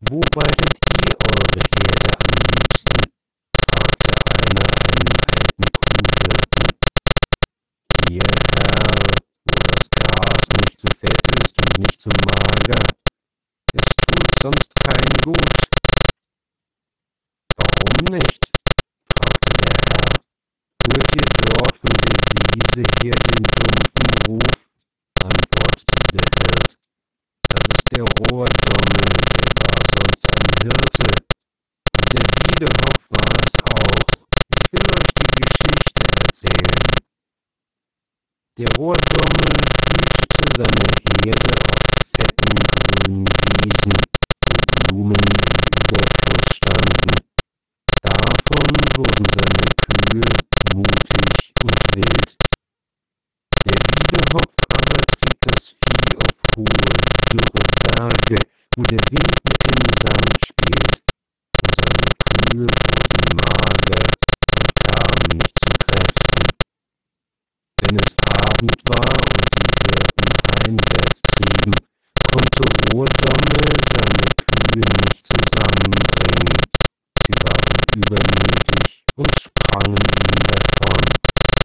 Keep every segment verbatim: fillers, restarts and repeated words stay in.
Wo weidet ihr eure Herde am liebsten? Fragte einer einen alten Kuhhirten. Hier, Herr, wo das Gras nicht zu fett ist und nicht zu mager. Es tut sonst keinem gut. Warum nicht? Fragte der Herr. Hört ihr dort von der Wiese her den dumpfen Ruf? Antwortete der Hirt. Das ist der Rohrdommel, der war sonst ein Hirte. Und der Wiedehopf war es auch. Ich will euch die Geschichte erzählen. Der Rohrdommel hütete seine Herde auf fetten, grünen Wiesen, wo Blumen im Überfluss standen. Davon wurden seine Kühe mutig und wild. Der Wiedehopf aber trieb das Vieh auf hohe, dürre Berge, wo der Wind mit dem Sand spielt, und seine Kühe wurden mager und kamen nicht zu Kräften. Wenn es Abend war und die Hirten heimwärts trieben, konnte Rohrdommel seine Kühe nicht zusammenbringen. Sie waren übermütig und sprangen ihm davon.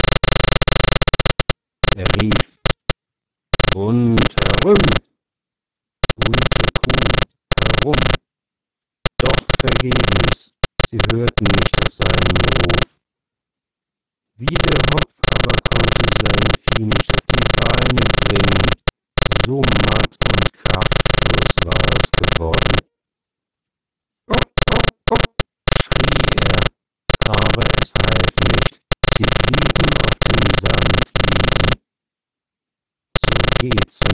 Er rief: Rundherum, bunte Kuh, herum. Doch vergebens, sie hörten nicht auf seinen Ruf. Wiedehopf aber konnte sein Vieh nicht auf die Beine bringen, so matt und kraftlos war es geworden. Oh, oh, oh, schrie er, aber es half nicht, sie blieben auf dem Sand liegen. So geht's,